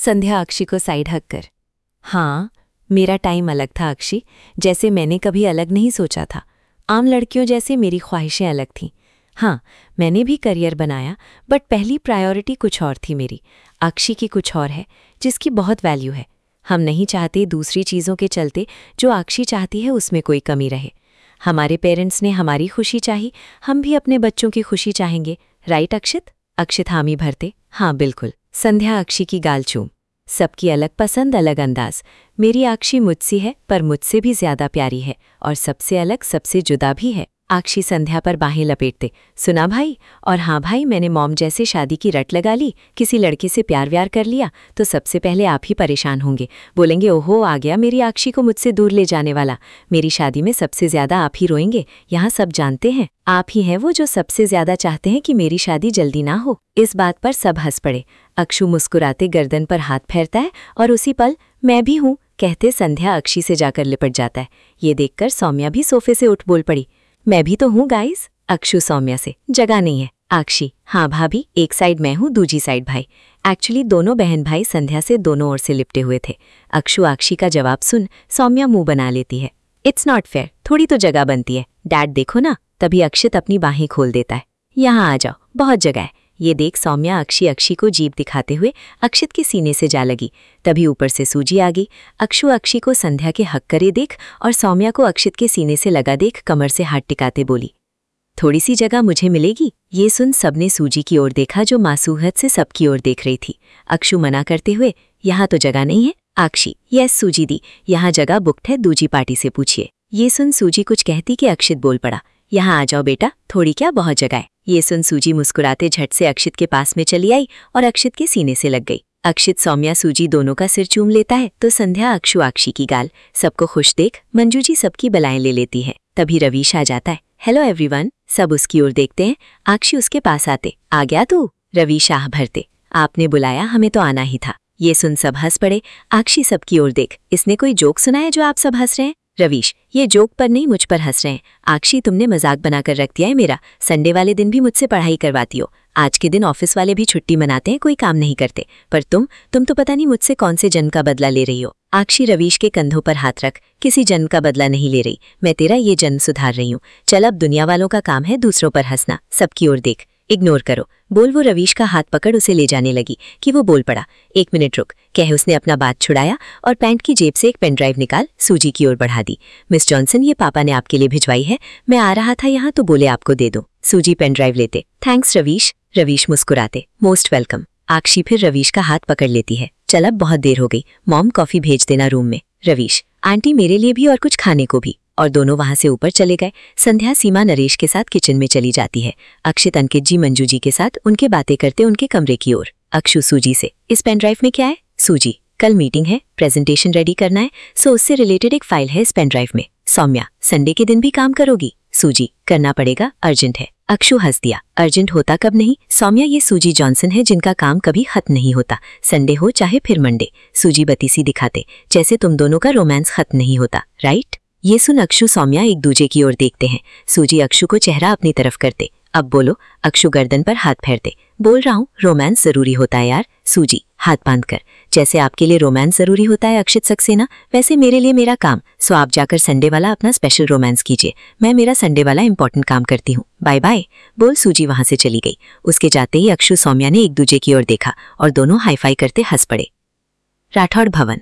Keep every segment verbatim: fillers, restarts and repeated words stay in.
संध्या अक्षी को साइड हक कर। हाँ, मेरा टाइम अलग था अक्षी, जैसे मैंने कभी अलग नहीं सोचा था। आम लड़कियों जैसे मेरी ख्वाहिशें अलग थीं। हाँ, मैंने भी करियर बनाया, बट पहली प्रायोरिटी कुछ और थी मेरी। अक्षी की कुछ और है, जिसकी बहुत वैल्यू है। हम नहीं चाहते दूसरी चीज़ों के चलते जो अक्षी चाहती है उसमें कोई कमी रहे। हमारे पेरेंट्स ने हमारी खुशी चाही, हम भी अपने बच्चों की खुशी चाहेंगे। राइट अक्षित? अक्षित हामी भरते। हाँ बिल्कुल। संध्या अक्षी की गाल चूम। सबकी अलग पसंद, अलग अंदाज। मेरी अक्षी मुझसे है, पर मुझसे भी ज्यादा प्यारी है, और सबसे अलग, सबसे जुदा भी है। अक्षी संध्या पर बाहें लपेटते। सुना भाई? और हाँ भाई, मैंने मॉम जैसे शादी की रट लगा ली। किसी लड़के से प्यार व्यार कर लिया तो सबसे पहले आप ही परेशान होंगे। बोलेंगे ओहो, आ गया मेरी अक्षी को मुझसे दूर ले जाने वाला। मेरी शादी में सबसे ज्यादा आप ही रोएंगे। यहाँ सब जानते हैं, आप ही हैं वो जो सबसे ज्यादा चाहते हैं कि मेरी शादी जल्दी ना हो। इस बात पर सब हंस पड़े। अक्षु मुस्कुराते गर्दन पर हाथ फेरता है और उसी पल मैं भी हूँ कहते संध्या अक्षी से जाकर लिपट जाता है। ये देखकर सौम्या भी सोफे से उठ बोल पड़ी, मैं भी तो हूँ गाइस। अक्षु सौम्या से, जगह नहीं है। अक्षी, हाँ भाभी, एक साइड मैं हूँ, दूजी साइड भाई। एक्चुअली दोनों बहन भाई संध्या से दोनों ओर से लिपटे हुए थे। अक्षु अक्षी का जवाब सुन सौम्या मुंह बना लेती है। इट्स नॉट फेयर, थोड़ी तो जगह बनती है। डैड देखो ना। तभी अक्षित अपनी बाहें खोल देता है। यहाँ आ जाओ, बहुत जगह है। ये देख सौम्या अक्षी अक्षी को जीभ दिखाते हुए अक्षित के सीने से जा लगी। तभी ऊपर से सूजी आ गई। अक्षु अक्षी को संध्या के हक करे देख और सौम्या को अक्षित के सीने से लगा देख कमर से हाथ टिकाते बोली, थोड़ी सी जगह मुझे मिलेगी? ये सुन सबने सूजी की ओर देखा जो मासूहत से सबकी ओर देख रही थी। अक्षु मना करते हुए, यहाँ तो जगह नहीं है। अक्षी, यस सूजी दी, यहाँ जगह बुक्ड है, दूजी पार्टी से पूछिए। ये सुन सूजी कुछ कहती कि अक्षित बोल पड़ा, यहाँ आ जाओ बेटा, थोड़ी क्या बहुत जगह है। ये सुन सूजी मुस्कुराते झट से अक्षित के पास में चली आई और अक्षित के सीने से लग गई। अक्षित सौम्या सूजी दोनों का सिर चूम लेता है तो संध्या अक्षु अक्षी की गाल। सबको खुश देख मंजू जी सबकी बलाएं ले लेती है। तभी रवीश आ जाता है। Hello everyone. सब उसकी ओर देखते हैं। अक्षी उसके पास आते, आ गया तू? रवीश आह भरते, आपने बुलाया, हमें तो आना ही था। ये सुन सब हंस पड़े। अक्षी सबकी ओर देख, इसने कोई जोक सुना है जो आप सब हंस रहे हैं? रवीश, ये जोक पर नहीं मुझ पर हंस रहे हैं। अक्षी, तुमने मजाक बनाकर रख दिया है मेरा। संडे वाले दिन भी मुझसे पढ़ाई करवाती हो, आज के दिन ऑफिस वाले भी छुट्टी मनाते हैं, कोई काम नहीं करते, पर तुम तुम तो पता नहीं मुझसे कौन से जन्म का बदला ले रही हो। अक्षी रवीश के कंधों पर हाथ रख, किसी जन्म का बदला नहीं ले रही, मैं तेरा ये जन्म सुधार रही हूँ। चल, अब दुनिया वालों का काम है दूसरों पर हंसना। सबकी ओर देख, इग्नोर करो। बोल। वो रवीश का हाथ पकड़ उसे ले जाने लगी कि वो बोल पड़ा, एक मिनट रुक, कह उसने अपना बात छुड़ाया और पैंट की जेब से एक पेन ड्राइव निकाल सूजी की ओर बढ़ा दी। मिस जॉनसन, ये पापा ने आपके लिए भिजवाई है, मैं आ रहा था यहाँ तो बोले आपको दे दो। सूजी पेन ड्राइव लेते, थैंक्स रवीश। रवीश मुस्कुराते, मोस्ट वेलकम। अक्षी फिर रवीश का हाथ पकड़ लेती है। चल, अब बहुत देर हो गई, मॉम कॉफी भेज देना रूम में। रवीश, आंटी मेरे लिए भी और कुछ खाने को भी। और दोनों वहां से ऊपर चले गए। संध्या सीमा नरेश के साथ किचन में चली जाती है। अक्षित अंकित जी मंजू जी के साथ उनके बातें करते उनके कमरे की ओर। अक्षु सूजी से, इस पेन ड्राइव में क्या है? सूजी, कल मीटिंग है, प्रेजेंटेशन रेडी करना है, सो उससे रिलेटेड एक फाइल है इस पेन ड्राइव में। सौम्या, संडे के दिन भी काम करोगी? सूजी, करना पड़ेगा, अर्जेंट है। अक्षु हंस दिया, अर्जेंट होता कब नहीं? सौम्या, ये सूजी जॉनसन है जिनका काम कभी खत्म नहीं होता, संडे हो चाहे फिर मंडे। सूजी बतीसी दिखाते, जैसे तुम दोनों का रोमांस खत्म नहीं होता, राइट? ये सुन अक्षु सौम्या एक दूजे की ओर देखते हैं। सूजी अक्षु को चेहरा अपनी तरफ करते, अब बोलो। अक्षु गर्दन पर हाथ फेरते, बोल रहा हूँ, रोमांस जरूरी होता है यार। सूजी, हाथ बांध कर, जैसे आपके लिए रोमांस जरूरी होता है अक्षित सक्सेना, वैसे मेरे लिए मेरा काम। सो आप जाकर संडे वाला अपना स्पेशल रोमांस कीजिए, मैं मेरा संडे वाला इंपॉर्टेंट काम करती हूँ, बाय बाय। बोल सूजी वहां से चली गई। उसके जाते ही अक्षु सौम्या ने एक दूजे की ओर देखा और दोनों हाईफाई करते हंस पड़े। राठौड़ भवन।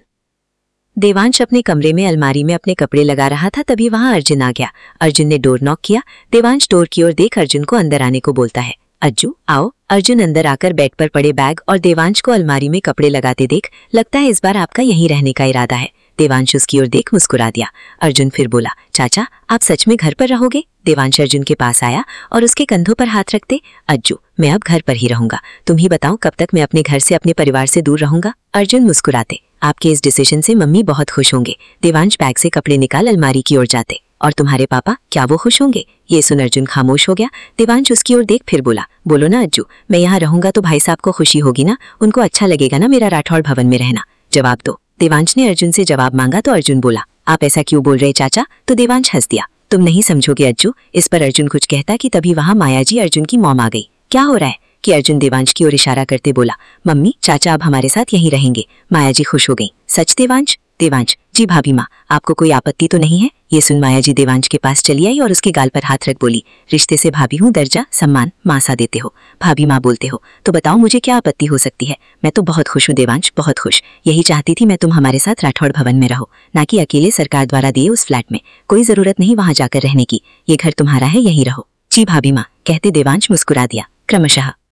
देवांश अपने कमरे में अलमारी में अपने कपड़े लगा रहा था, तभी वहां अर्जुन आ गया। अर्जुन ने डोर नॉक किया। देवांश डोर की ओर देख अर्जुन को अंदर आने को बोलता है, अज्जू आओ। अर्जुन अंदर आकर बेड पर पड़े बैग और देवांश को अलमारी में कपड़े लगाते देख, लगता है इस बार आपका यहीं रहने का इरादा है। देवांश उसकी ओर देख मुस्कुरा दिया। अर्जुन फिर बोला, चाचा आप सच में घर पर रहोगे? देवांश अर्जुन के पास आया और उसके कंधों पर हाथ रखते, अज्जू मैं अब घर पर ही रहूंगा, तुम ही बताओ कब तक मैं अपने घर से अपने परिवार से दूर रहूंगा? अर्जुन मुस्कुराते, आपके इस डिसीजन से मम्मी बहुत खुश होंगे। देवांश बैग से कपड़े निकाल अलमारी की ओर जाते, और तुम्हारे पापा, क्या वो खुश होंगे? ये सुन अर्जुन खामोश हो गया। देवांश उसकी ओर देख फिर बोला, बोलो ना अज्जू, मैं यहाँ रहूंगा तो भाई साहब को खुशी होगी ना, उनको अच्छा लगेगा ना मेरा राठौड़ भवन में रहना, जवाब दो। देवांश ने अर्जुन से जवाब मांगा तो अर्जुन बोला, आप ऐसा क्यों बोल रहे चाचा? तो देवांश हंस दिया, तुम नहीं समझोगे अज्जू। इस पर अर्जुन कुछ कहता कि तभी वहां माया जी अर्जुन की मॉम आ गई। क्या हो रहा है? कि अर्जुन देवांश की ओर इशारा करते बोला, मम्मी चाचा अब हमारे साथ यहीं रहेंगे। माया जी खुश हो गई। सच देवांश? देवांश, जी भाभी माँ, आपको कोई आपत्ति तो नहीं है? ये सुन माया जी देवांश के पास चली आई और उसके गाल पर हाथ रख बोली, रिश्ते से भाभी हूँ, दर्जा सम्मान माँ सा देते हो, भाभी माँ बोलते हो, तो बताओ मुझे क्या आपत्ति हो सकती है? मैं तो बहुत खुश हूँ देवांश, बहुत खुश। यही चाहती थी मैं तुम हमारे साथ राठौड़ भवन में रहो, ना कि अकेले सरकार द्वारा दिए उस फ्लैट में। कोई जरूरत नहीं वहां जाकर रहने की, ये घर तुम्हारा है, यहीं रहो। जी भाभी माँ, कहते देवांश मुस्कुरा दिया। क्रमशः